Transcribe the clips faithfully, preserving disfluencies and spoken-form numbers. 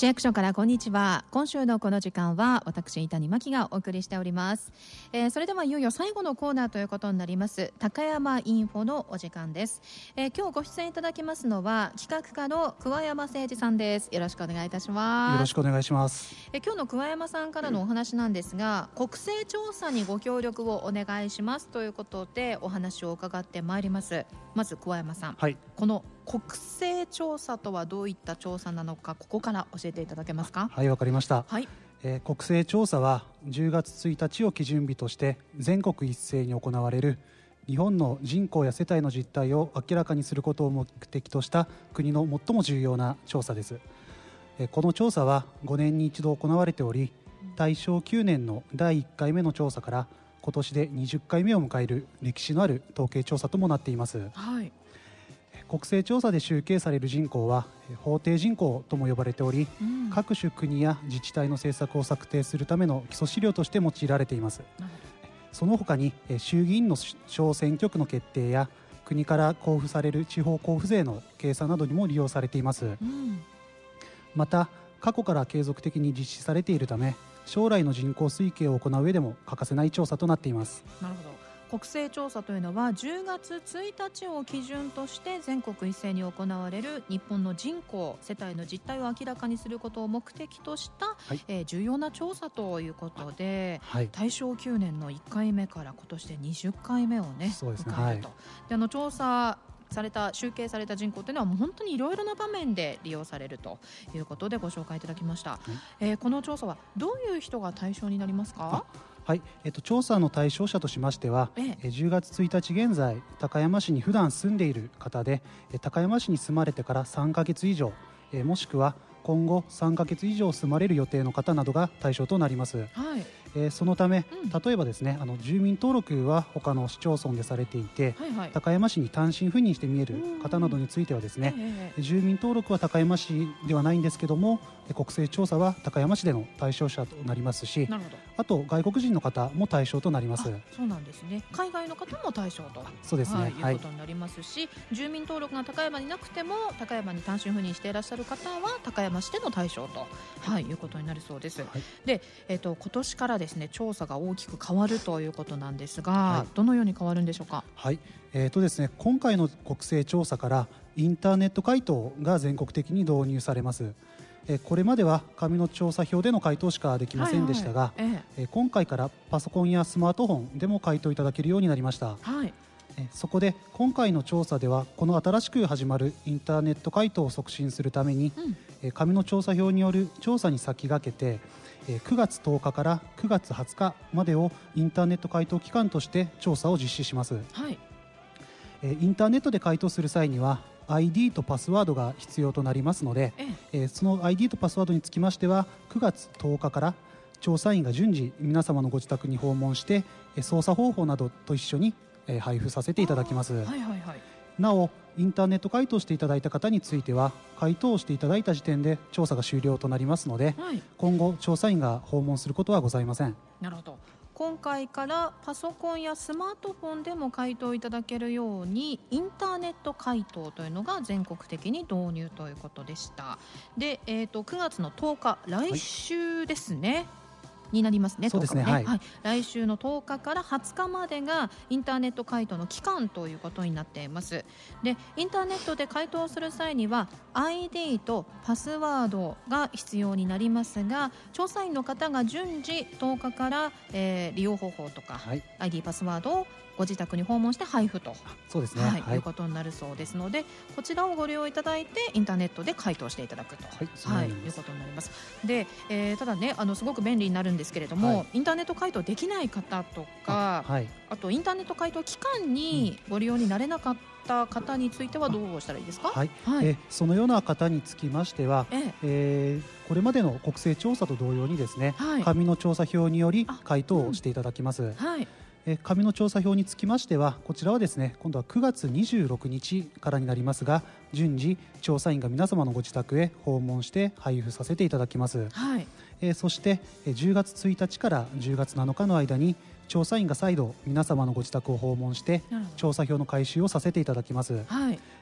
市役所からこんにちは。今週のこの時間は私伊谷真希がお送りしております、えー、それではいよいよ最後のコーナーということになります高山インフォのお時間です、えー、今日ご出演いただきますのは企画課の桑山誠二さんです。よろしくお願いいたします。 よろしくお願いします。 えー、今日の桑山さんからのお話なんですが、国勢調査にご協力をお願いしますということでお話を伺ってまいります。まず桑山さん、 はい、 この国勢調査とはどういった調査なのか、ここから教えていただけますか。 はい、わかりました、 はい。 えー、国勢調査はじゅうがつついたちを基準日として全国一斉に行われる日本の人口や世帯の実態を明らかにすることを目的とした国の最も重要な調査です。えー、この調査はごねんに一度行われており、大正きゅうねんのだいいっかいめの調査から今年でにじゅっかいめを迎える歴史のある統計調査ともなっています。 はい。 国勢調査で集計される人口は法定人口とも呼ばれており、うん、各種国や自治体の政策を策定するための基礎資料として用いられています。うん、その他に衆議院の小選挙区の決定や国から交付される地方交付税の計算などにも利用されています。うん、また過去から継続的に実施されているため、将来の人口推計を行う上でも欠かせない調査となっています。 なるほど。国勢調査というのはじゅうがつついたちを基準として全国一斉に行われる日本の人口世帯の実態を明らかにすることを目的とした、はい、えー、重要な調査ということで、はい、大正きゅうねんのいっかいめから今年でにじゅっかいめをね、 そうですね、 迎えると、はい、であの調査された集計された人口というのはもう本当にいろいろな場面で利用されるということでご紹介いただきました。はい、えー、この調査はどういう人が対象になりますか。 はい、えっと、調査の対象者としましては、ええ、じゅうがつついたち現在高山市に普段住んでいる方で、高山市に住まれてからさんかげつ以上、えもしくは今後さんかげつ以上住まれる予定の方などが対象となります。はい、えー、そのため、うん、例えばですね、あの住民登録は他の市町村でされていて、はいはい、高山市に単身赴任して見える方などについてはですね、えー、住民登録は高山市ではないんですけども、国勢調査は高山市での対象者となりますし、なるほど、あと外国人の方も対象となります。 そうなんですね。海外の方も対象と、 そうですね、 はい、いうことになりますし、住民登録が高山になくても高山に単身赴任していらっしゃる方は高山市での対象と、はい、いうことになるそうです。はい、で、えーと、今年からですね調査が大きく変わるということなんですが、はい、どのように変わるんでしょうか。 はい、えーとですね、今回の国勢調査からインターネット回答が全国的に導入されます。えこれまでは紙の調査票での回答しかできませんでしたが、はいはい、ええ、今回からパソコンやスマートフォンでも回答いただけるようになりました。はい、えそこで今回の調査ではこの新しく始まるインターネット回答を促進するために、うん、え紙の調査票による調査に先駆けてくがつとおかからくがつはつかまでをインターネット回答期間として調査を実施します。はい、えインターネットで回答する際にはアイディー とパスワードが必要となりますので、ええ、その アイディー とパスワードにつきましてはくがつとおかから調査員が順次皆様のご自宅に訪問して操作方法などと一緒に配布させていただきます。はいはいはい、なおインターネット回答していただいた方については回答をしていただいた時点で調査が終了となりますので、はい、今後調査員が訪問することはございません。 なるほど。今回からパソコンやスマートフォンでも回答いただけるようにインターネット回答というのが全国的に導入ということでした。で、えーと、くがつのとおか、来週ですね、はい、になりますね。 そうですね、はいはい、 来週のとおかからはつかまでがインターネット回答の期間ということになっています。で、インターネットで回答する際には アイディー とパスワードが必要になりますが、調査員の方が順次とおかから、えー、利用方法とか、はい、アイディー パスワードをご自宅に訪問して配布と、 そうですね、 はいはい、 いうことになるそうですので、こちらをご利用いただいてインターネットで回答していただくと、はいはい、いうことになります。で、えー、ただね、あのすごく便利になるんですけれども、はい、インターネット回答できない方とか、あ、はい、あとインターネット回答期間にご利用になれなかった方についてはどうしたらいいですか。 はいはい、えそのような方につきましては、えええー、これまでの国勢調査と同様にですね、はい、紙の調査票により回答をしていただきます。うん、はい、え紙の調査票につきましてはこちらはですね、今度はくがつにじゅうろくにちからになりますが、順次調査員が皆様のご自宅へ訪問して配布させていただきます。はい、えそしてじゅうがつついたちからじゅうがつなのかの間に調査員が再度皆様のご自宅を訪問して調査票の回収をさせていただきます。はい、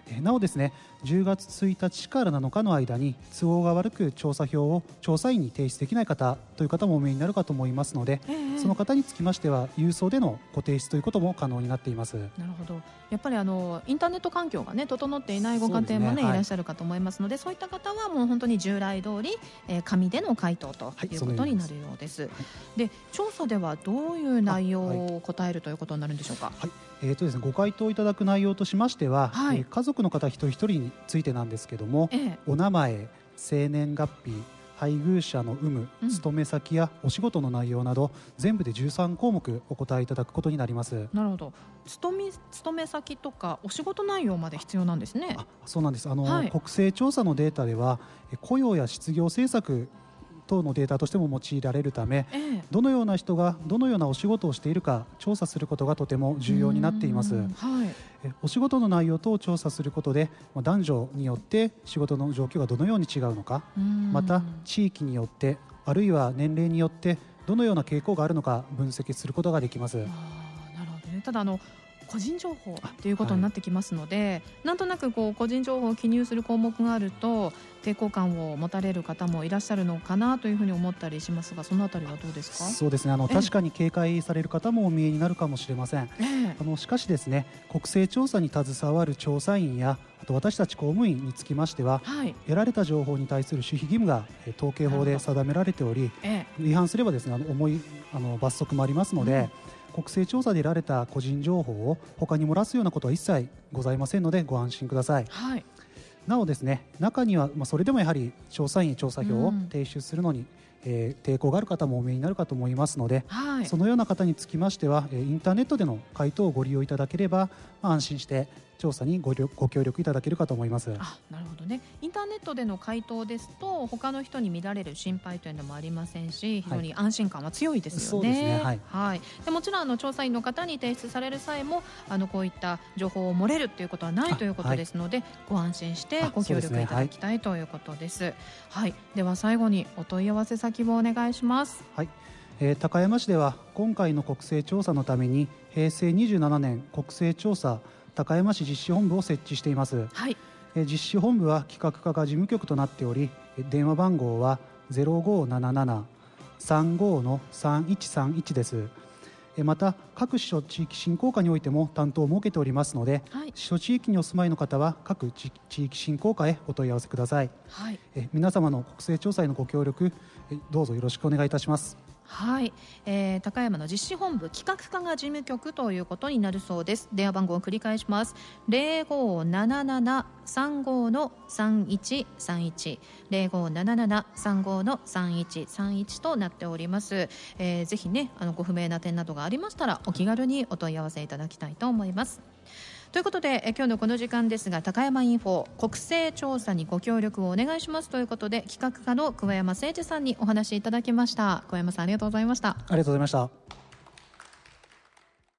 なおですね、じゅうがつついたちからなのかの間に都合が悪く調査票を調査員に提出できない方という方もお見えになるかと思いますので、えー、その方につきましては郵送でのご提出ということも可能になっています。なるほど。やっぱりあのインターネット環境が、ね、整っていないご家庭も、ねねはい、いらっしゃるかと思いますので、そういった方はもう本当に従来通り、えー、紙での回答ということになるようです。はい、で調査ではどういう内容を答えるということになるんでしょうか。 はいえーとですね、ご回答いただく内容としましては、はいえー、家族の方一人一人についてなんですけども、ええ、お名前、生年月日、配偶者の有無、うん、勤め先やお仕事の内容など全部でじゅうさんこうもくお答えいただくことになります。 なるほど。勤め、勤め先とかお仕事内容まで必要なんですね。 あ、そうなんです。あの、はい、国勢調査のデータでは雇用や失業政策等のデータとしても用いられるため、ええ、どのような人がどのようなお仕事をしているか調査することがとても重要になっています。はい、えお仕事の内容等を調査することで男女によって仕事の状況がどのように違うのか、また地域によってあるいは年齢によってどのような傾向があるのか分析することができます。あ、 なるほどね。ただあの個人情報ということになってきますので、はい、なんとなくこう個人情報を記入する項目があると抵抗感を持たれる方もいらっしゃるのかなというふうに思ったりしますが、そのあたりはどうですか。 そうですね、あの確かに警戒される方もお見えになるかもしれません。えあのしかしですね、国勢調査に携わる調査員やあと私たち公務員につきましては、はい、得られた情報に対する守秘義務が統計法で定められており、え違反すればですね、あの重いあの罰則もありますので、うん国勢調査で得られた個人情報を他に漏らすようなことは一切ございませんのでご安心ください。はい、なおですね、中には、まあ、それでもやはり調査員調査票を提出するのに、うんえー、抵抗がある方もお見えになるかと思いますので、はい、そのような方につきましてはインターネットでの回答をご利用いただければ、まあ、安心して調査に ご, ご協力いただけるかと思います。 あ、なるほどね。インターネットでの回答ですと他の人に見られる心配というのもありませんし、非常に安心感は強いですよね。はい、そうですね。はいはい、でもちろんあの調査員の方に提出される際もあのこういった情報を漏れるということはないということですので、はい、ご安心してご協力いただきたいということです。はい、では最後にお問い合わせ先をお願いします。 はい、えー、高山市では今回の国勢調査のためにへいせいにじゅうななねん国勢調査高山市実施本部を設置しています。はい、えー、実施本部は企画課が事務局となっており、電話番号は ゼロごーなななな さんごーのさんいちさんいち です。また各市町地域振興課においても担当を設けておりますので、はい、市町地域にお住まいの方は各地域振興課へお問い合わせください。はい、え皆様の国勢調査へのご協力どうぞよろしくお願いいたします。 はい、えー、高山の実施本部企画課が事務局ということになるそうです。電話番号を繰り返します。 ゼロごーなななな さんごーのさんいちさんいち ゼロごーななな さんごーのさんいちさんいちとなっております。えー、ぜひねあのご不明な点などがありましたらお気軽にお問い合わせいただきたいと思います。ということでえ今日のこの時間ですが、高山インフォ国勢調査にご協力をお願いしますということで、企画課の桑山誠二さんにお話しいただきました。桑山さん、ありがとうございました。 ありがとうございました。